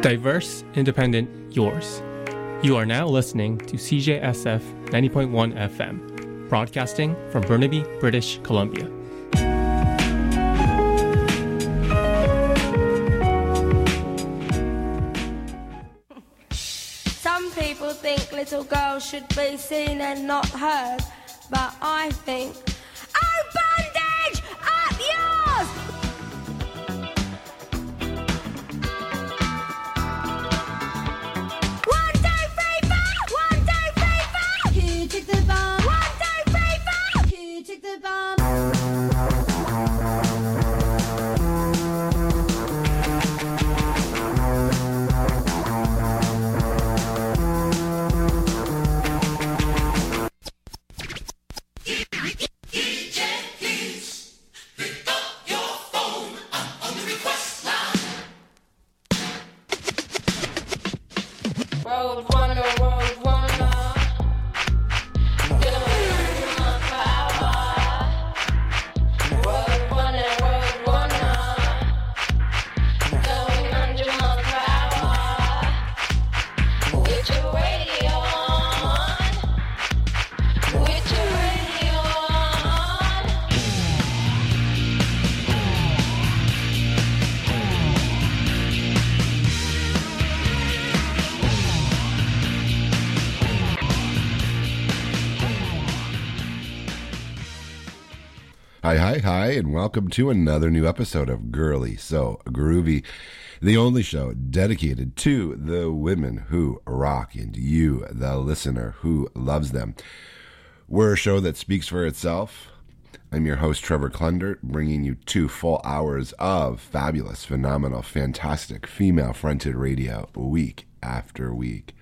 Diverse, independent, yours. You are now listening to CJSF 90.1 FM, broadcasting from Burnaby, British Columbia. Some people think little girls should be seen and not heard, but I think, oh, bandage, up yours! One, two, three, four! One, two, three, four! Who took the bomb? One, two, three, four! Who took the bomb? Hi, and welcome to another new episode of Girly So Groovy, the only show dedicated to the women who rock and you, the listener, who loves them. We're a show that speaks for itself. I'm your host, Trevor Klundert, bringing you 2 full hours of fabulous, phenomenal, fantastic, female-fronted radio week after week.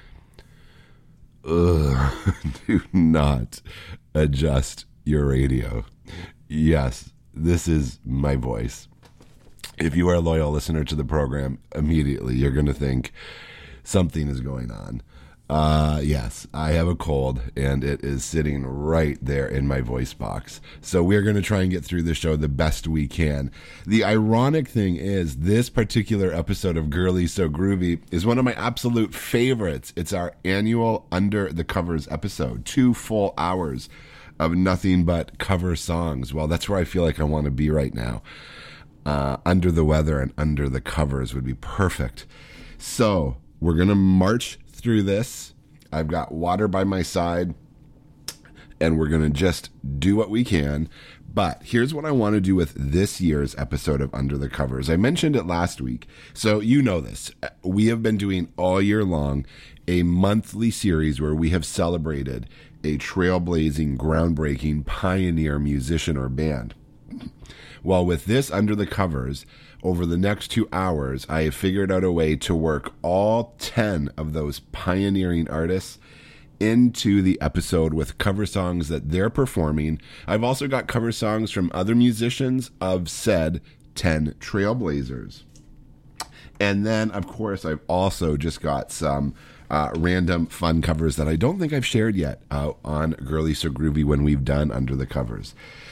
Do not adjust your radio. Yes, this is my voice. If you are a loyal listener to the program, immediately you're going to think something is going on. Yes, I have a cold, and it is sitting right there in my voice box. So we're going to try and get through the show the best we can. The ironic thing is, this particular episode of Girly So Groovy is one of my absolute favorites. It's our annual Under the Covers episode, 2 full hours of nothing but cover songs. Well, that's where I feel like I want to be right now. Under the weather and under the covers would be perfect. So we're going to march through this. I've got water by my side, and we're going to just do what we can. But here's what I want to do with this year's episode of Under the Covers. I mentioned it last week, so you know this. We have been doing all year long a monthly series where we have celebrated a trailblazing, groundbreaking, pioneer musician or band. Well, with this Under the Covers, over the next 2 hours, I have figured out a way to work all 10 of those pioneering artists into the episode with cover songs that they're performing. I've also got cover songs from other musicians of said 10 trailblazers. And then, of course, I've also just got some random fun covers that I don't think I've shared yet on Girly So Groovy when we've done Under the Covers.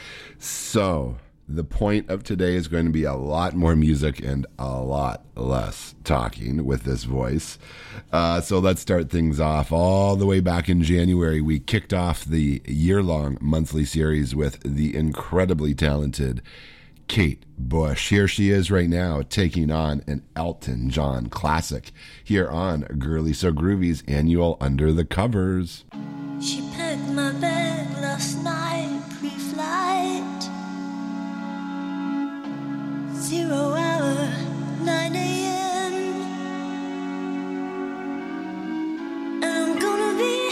So the point of today is going to be a lot more music and a lot less talking with this voice. So let's start things off. All the way back in January, we kicked off the year-long monthly series with the incredibly talented Kate Bush. Here she is right now taking on an Elton John classic here on Girly So Groovy's annual Under the Covers. She packed my bag last night, pre-flight. 0 hour, 9 a.m. And I'm gonna be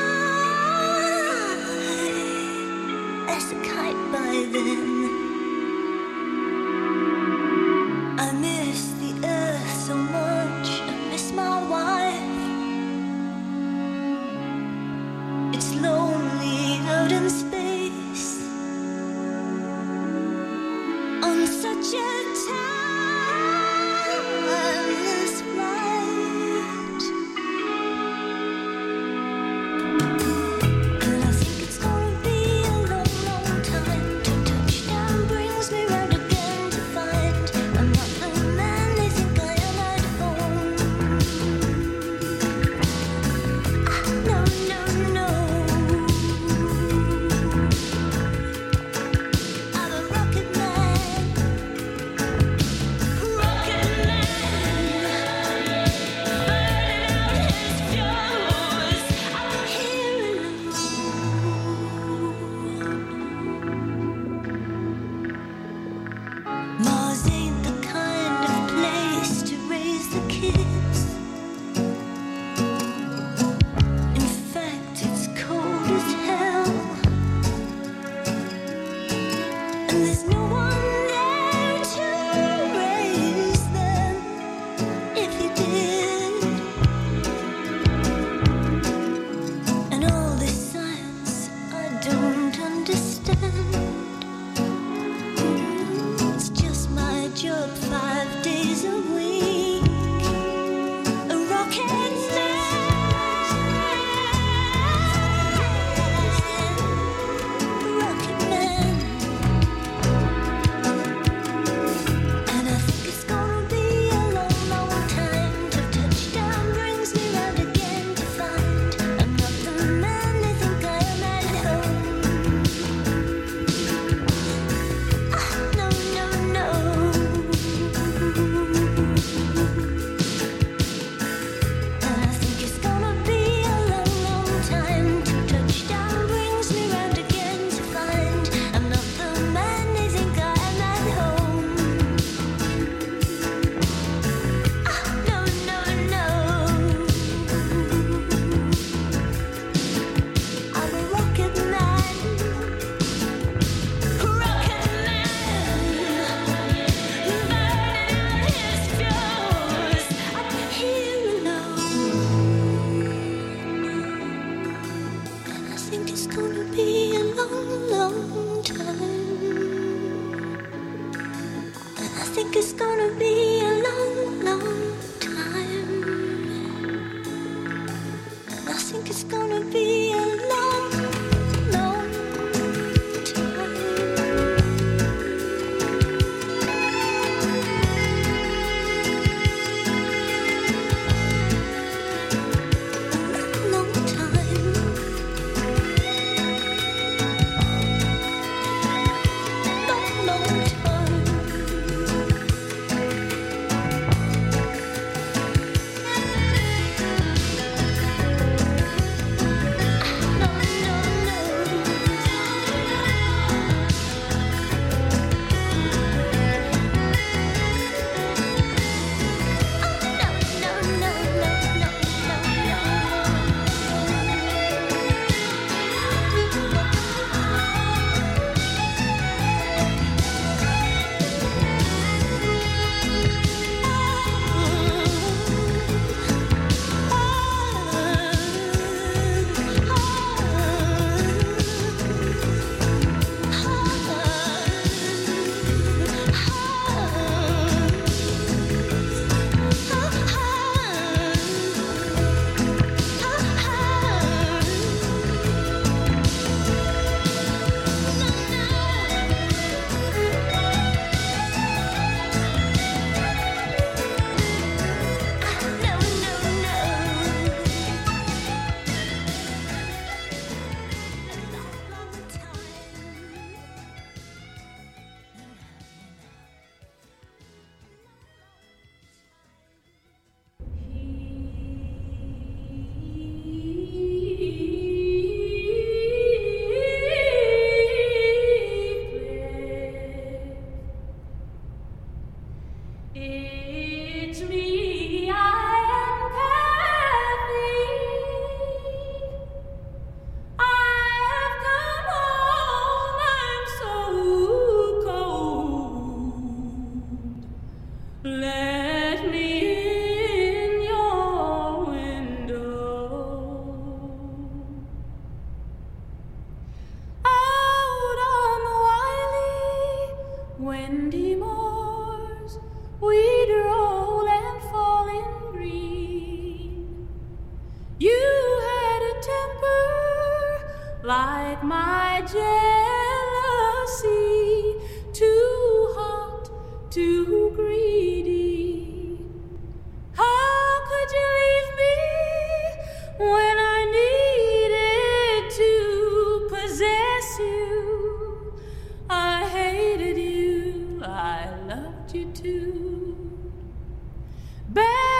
high as a kite by then. I miss the earth so much, I miss my wife. It's lonely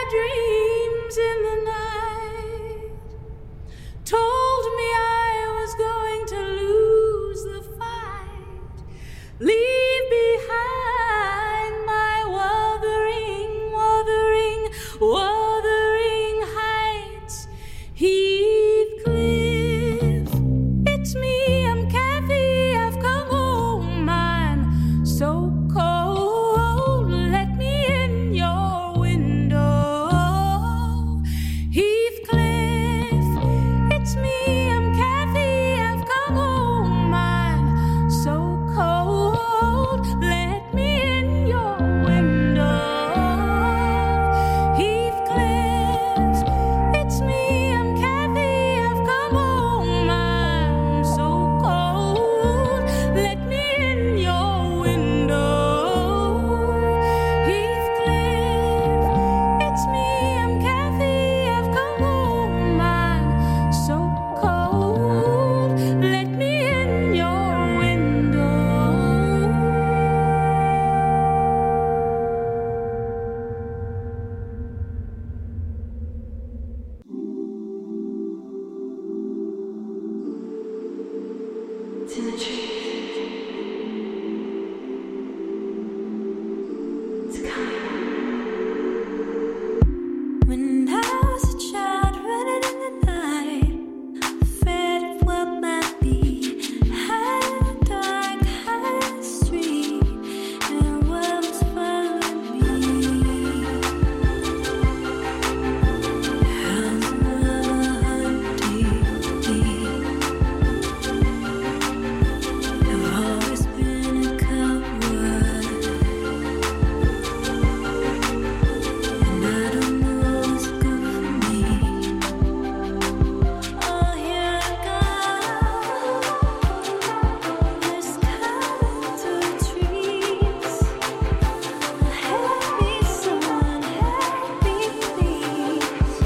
dreams in the night told me I was going to lose the fight, leave behind my wuthering heights. Heathcliff, it's me, I'm Kathy, I've come home, I'm so cold, let me in your window. Heathcliff, it's me, I'm Kathy, I've come home, I'm so cold, let me in your window. Heathcliff, it's me, I'm Kathy, I've come home, I'm so cold, let me in your window. Heathcliff, it's me, I'm Kathy, I've come home, I'm so cold, let me in your window. It's in the trees. It's coming. When I was a child running in the night, afraid of what might be. High in the dark, high in the street, and the world was following me. Hounds of love hunt deep, deep. I've always been a coward, and I don't know what's good for me. Oh, here I go. There's coming through the trees. Help me, someone, help me, please.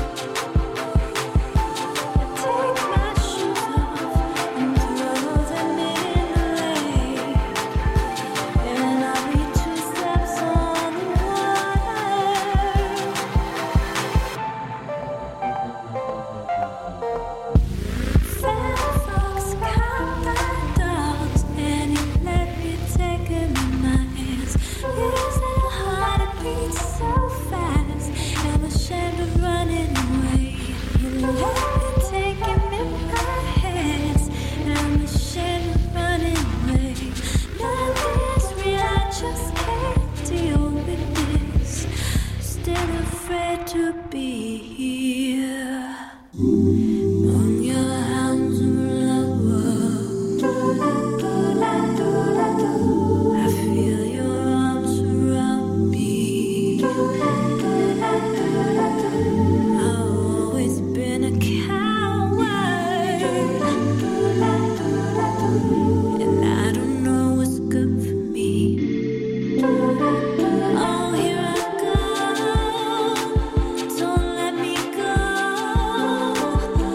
I take my shoes off and throw them in the lake, and I'll be 2 steps on the water. Fat fox caught by dogs, and he let me take him in my hands. His little heart it beats so fast, I'm ashamed of running away. He let me take him in my hands, and I'm ashamed of running away. Nothing is real, I just can't deal with this. Still afraid to be here. Among your hounds of love, I feel your arms around me. I've always been a coward, and I don't know what's good for me. Oh, here I go, don't let me go.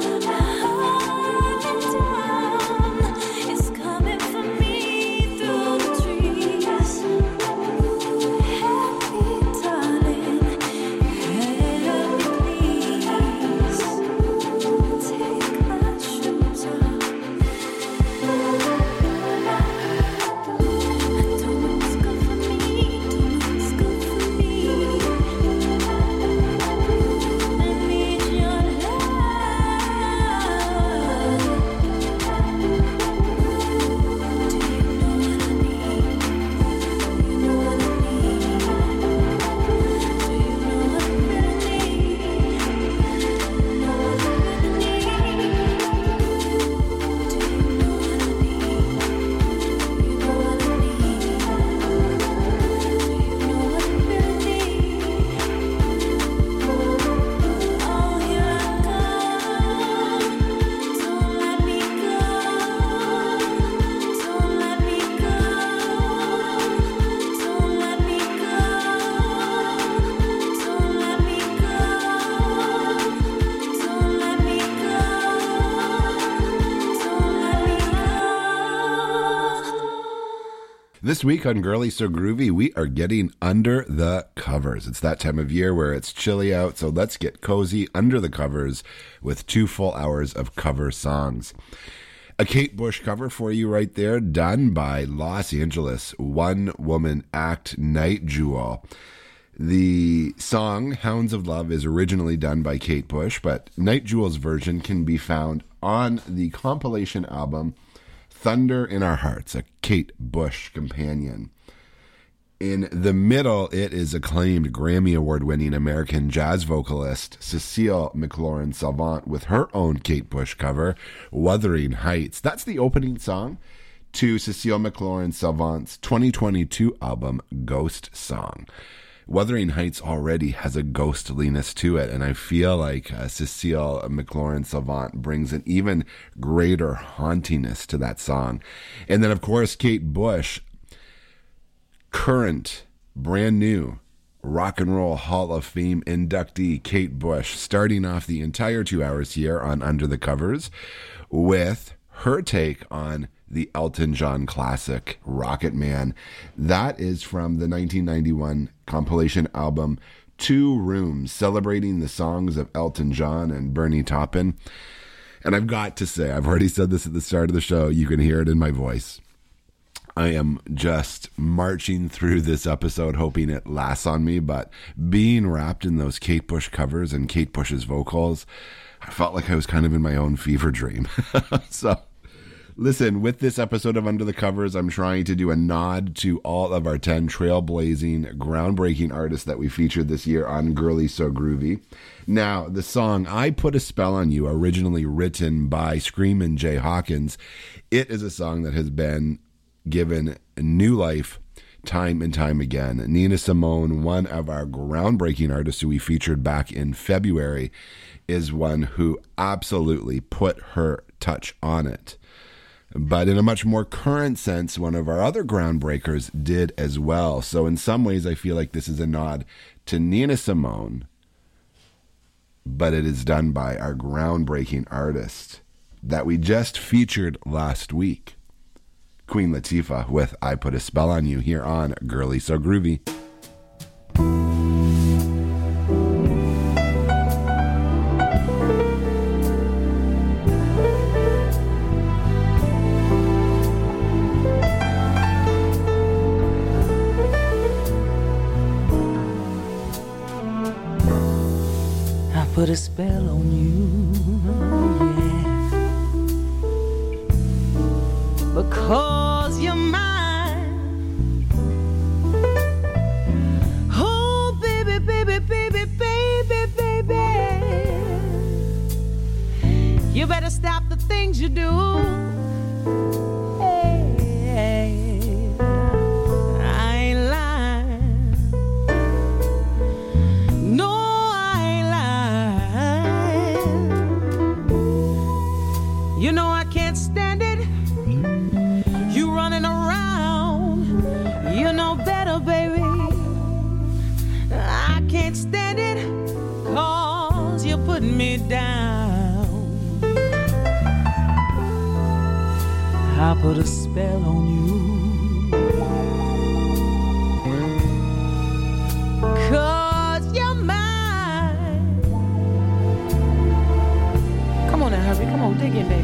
This week on Girly So Groovy, we are getting under the covers. It's that time of year where it's chilly out, so let's get cozy under the covers with 2 full hours of cover songs. A Kate Bush cover for you right there, done by Los Angeles one-woman act Night Jewel. The song Hounds of Love is originally done by Kate Bush, but Night Jewel's version can be found on the compilation album Thunder in Our Hearts, a Kate Bush companion. In the middle, it is acclaimed Grammy Award-winning American jazz vocalist Cecile McLaurin-Salvant with her own Kate Bush cover, Wuthering Heights. That's the opening song to Cecile McLaurin-Salvant's 2022 album, Ghost Song. Wuthering Heights already has a ghostliness to it, and I feel like Cecile McLaurin-Salvant brings an even greater hauntiness to that song. And then, of course, Kate Bush, current, brand new Rock and Roll Hall of Fame inductee Kate Bush, starting off the entire 2 hours here on Under the Covers with her take on the Elton John classic, Rocket Man. That is from the 1991 compilation album, 2 Rooms, celebrating the songs of Elton John and Bernie Taupin. And I've got to say, I've already said this at the start of the show, you can hear it in my voice. I am just marching through this episode hoping it lasts on me, but being wrapped in those Kate Bush covers and Kate Bush's vocals, I felt like I was kind of in my own fever dream. So, listen, with this episode of Under the Covers, I'm trying to do a nod to all of our 10 trailblazing, groundbreaking artists that we featured this year on Girly So Groovy. Now, the song I Put a Spell on You, originally written by Screamin' Jay Hawkins, it is a song that has been given new life time and time again. Nina Simone, one of our groundbreaking artists who we featured back in February, is one who absolutely put her touch on it. But in a much more current sense, one of our other groundbreakers did as well. So in some ways, I feel like this is a nod to Nina Simone, but it is done by our groundbreaking artist that we just featured last week, Queen Latifah, with I Put a Spell on You, here on Girly So Groovy. Put a spell on you, yeah, because you're mine. Oh, baby, baby, baby, baby, baby, you better stop the things you do. Hey, I ain't lying. No, you know I can't stand it. You running around, you know better, baby. I can't stand it, 'cause you're putting me down. I put a spell on you, 'cause you're mine. Come on now, hurry, come on, dig in, baby.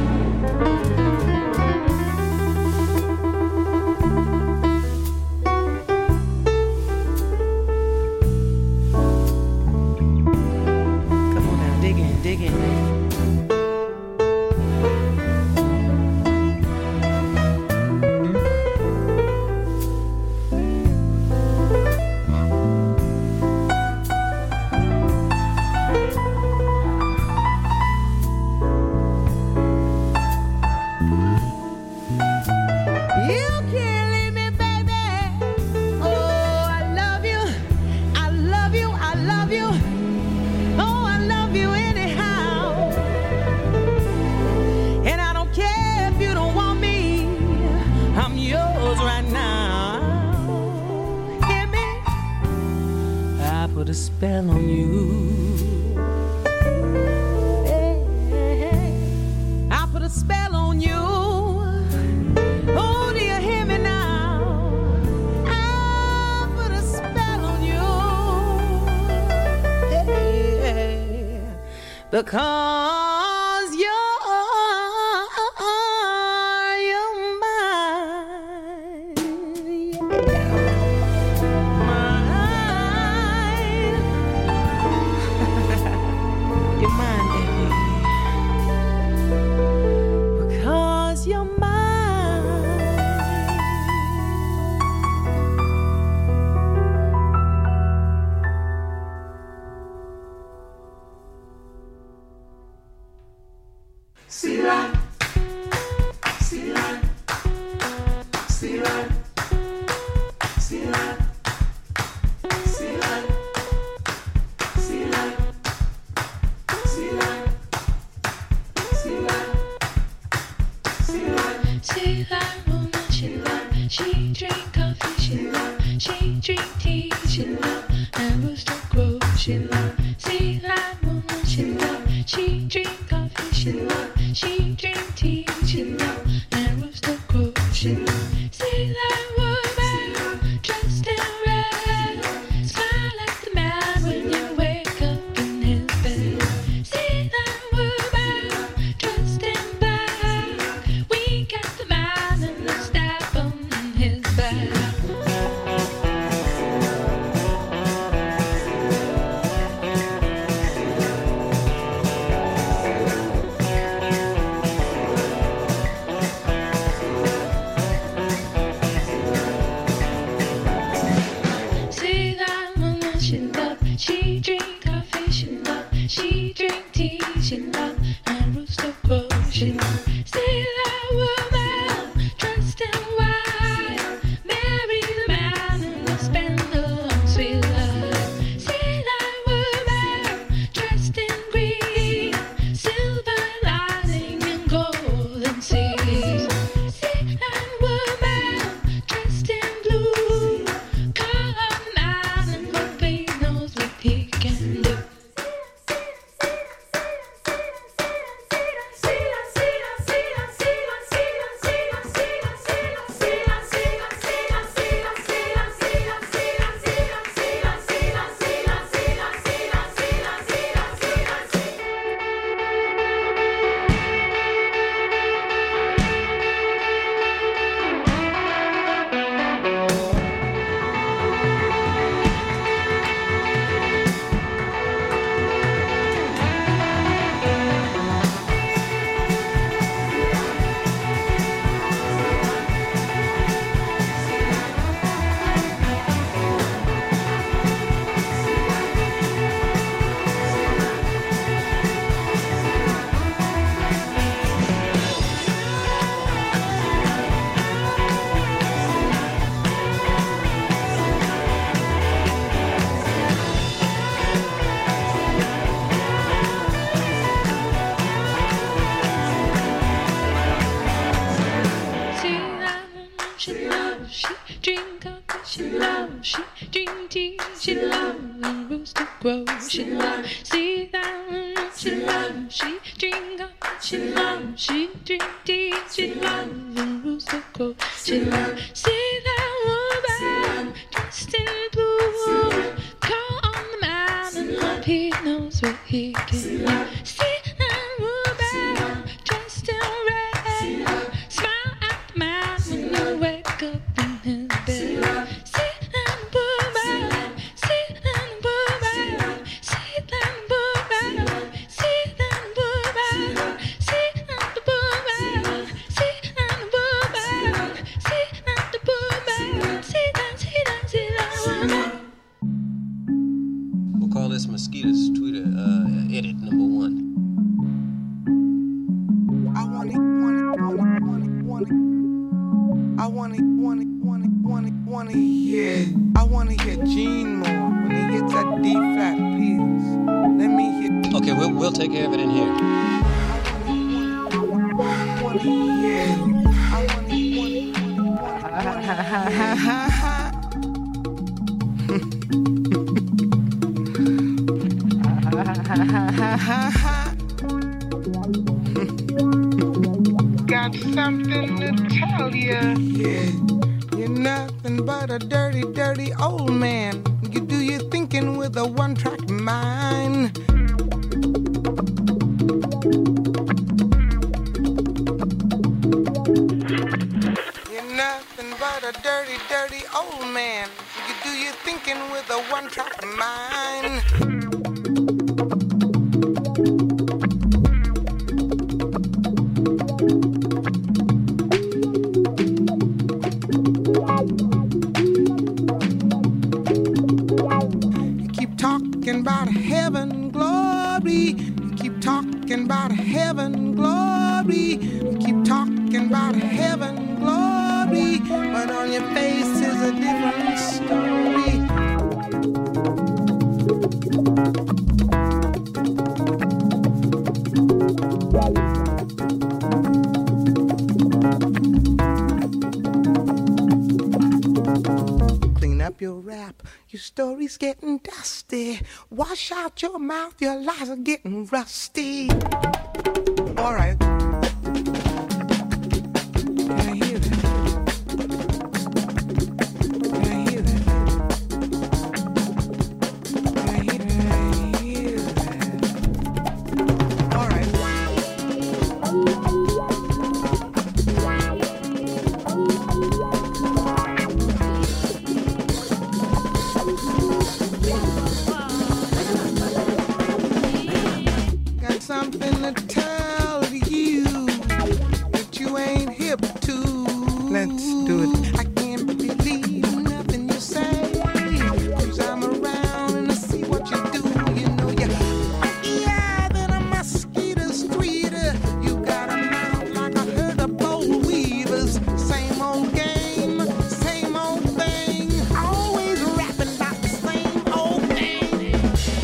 Come on now, dig in, baby. Put a spell on you. Hey, hey, hey. I put a spell on you. Oh, do you hear me now? because you're mine. Mine. You're mine, baby. Because you're mine. See that woman, she love. She drink coffee, she love. She drink tea, she love. And rooster crow, she love. See that woman, she love. She drink coffee, she love. She drink tea, she love. And rooster crow, she love. See that woman, dressed in red. Smile at the man when you wake up in his bed. See that woman, dressed in black. Wink at the man and stab him in his back. See that woman, she love. She drink coffee, she love. She drink tea, she love. And rooster crow, she love. See that woman, dressed in white. Marry the man and spend the long sweet life. See that woman, dressed in green. Silver lining and golden seas. See that woman, dressed in blue. Call on the man and hope he knows what he can do. See that woman, she love. She drink coffee, she love. She drink tea, she love. And rooster crow, she love. See that woman, she love. She drink coffee, she love. She drink tea, she love. And rooster crow, she love. See that woman, dressed in blue. Call on the man and hope he knows what he can do. See that woman, dressed in red. Smile at the man when you wake up in his bed. See that woman, see that woman, see that woman, see that woman, see that woman, see that woman, see that woman, see that woman. We'll call this Mosquito's Twitter edit number 1. I want it. I want to hear Gene more when he hits that D flat piece. Let me hear. Okay, we'll take care of it in here. Got something to tell ya. Yeah. You're nothing but a dirty, dirty old man. You do your thinking with a one-track mind. a dirty, dirty old man. You do your thinking with a one-track mind. You keep talking about heaven, glory. You keep talking about heaven, glory. You keep talking about heaven, glory. But on your face is a different story. Clean up your rap, your story's getting dusty. Wash out your mouth, your lies are getting rusty. All right. Can I hear that? Can I hear that? Can I hear that? All right. Got something to tell you that you ain't hip to. Let's do it. I can't believe nothing you say. 'Cause I'm around and I see what you do. You know you're yeah, than a mosquito's tweeter. You got a mouth like a herd of boll weavers. Same old game, same old thing. Always rapping about the same old thing.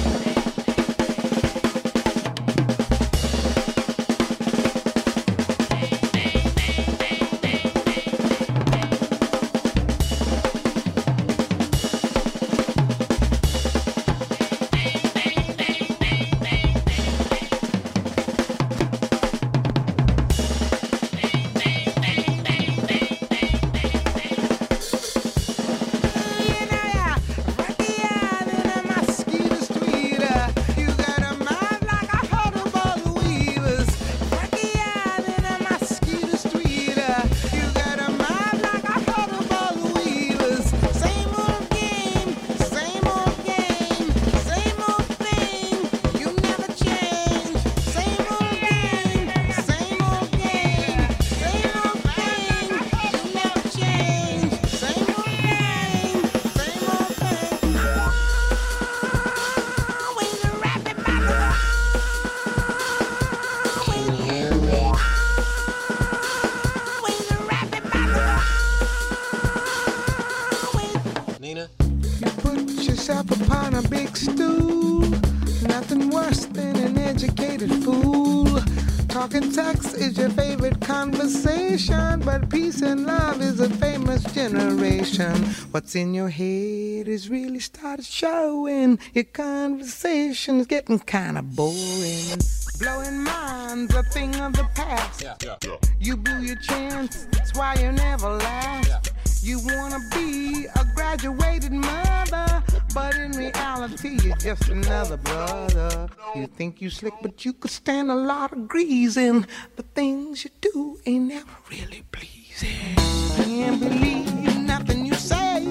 Nina? You put yourself upon a big stool. Nothing worse than an educated fool. Talking sex is your favorite conversation, but peace and love is a famous generation. What's in your head is really started showing. Your conversation's getting kind of boring. Blowing minds a thing of the past. You blew your chance, that's why you never last. You wanna be a graduated mother, but in reality you're just another brother. You think you slick, but you could stand a lot of greasing. The things you do ain't never really pleasing. Can't believe nothing you say.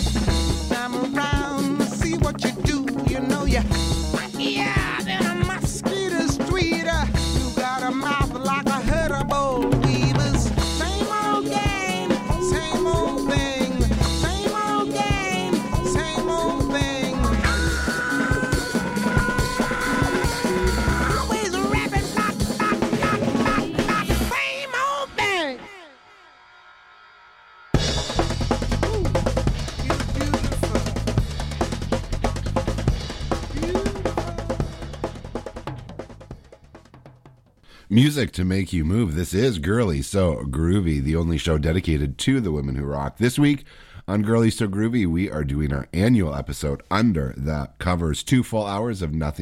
I'm around to see what you do. You know you, yeah, then a mosquito's tweeter. You got a mouth like a herd of boll weavers. Same old game, same old thing. Same old game, same old thing. Always rapping about the same old thing. Ooh, you're beautiful. Music to make you move. This is Girly So Groovy, the only show dedicated to the women who rock. This week on Girly So Groovy, we are doing our annual episode under that covers 2 full hours of nothing